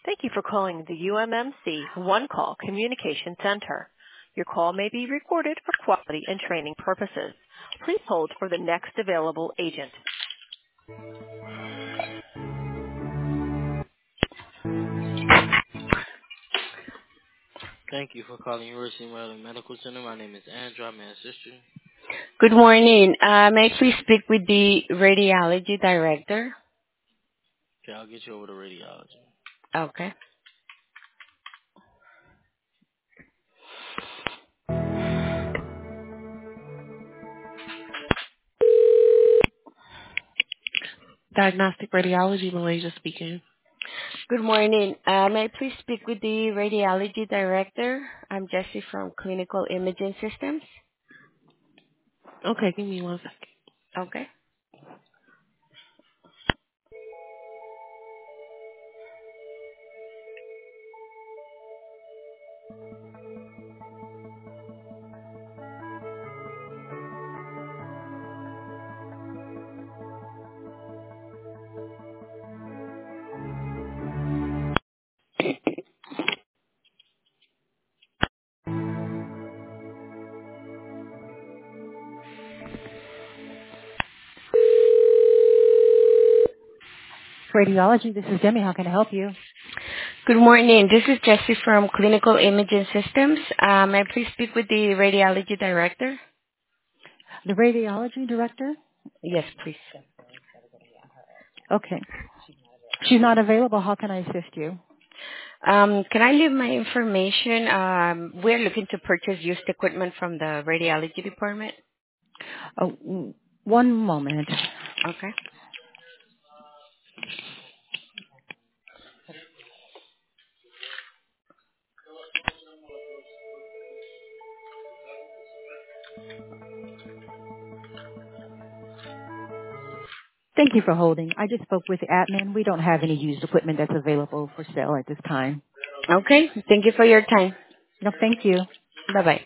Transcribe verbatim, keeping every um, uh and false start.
Thank you for calling the U M M C One Call Communication Center. Your call may be recorded for quality and training purposes. Please hold for the next available agent. Thank you for calling University of Maryland Medical Center. My name is Andrew. I'm an assistant. Good morning. Uh, may I please speak with the radiology director? Okay, I'll get you over to radiology. Okay. Diagnostic Radiology, Malaysia speaking. Good morning. Uh, may I please speak with the radiology director? I'm Jessie from Clinical Imaging Systems. Okay, give me one second. Okay. Radiology, this is Demi. How can I help you? Good morning. This is Jessie from Clinical Imaging Systems. Uh, may I please speak with the radiology director? The radiology director? Yes, please. Okay. She's not available. How can I assist you? Um, can I leave my information? Um, we're looking to purchase used equipment from the radiology department. Oh, w- one moment. Okay. Thank you for holding. I just spoke with the admin. We don't have any used equipment that's available for sale at this time. Okay. Thank you for your time. No, thank you. Bye-bye.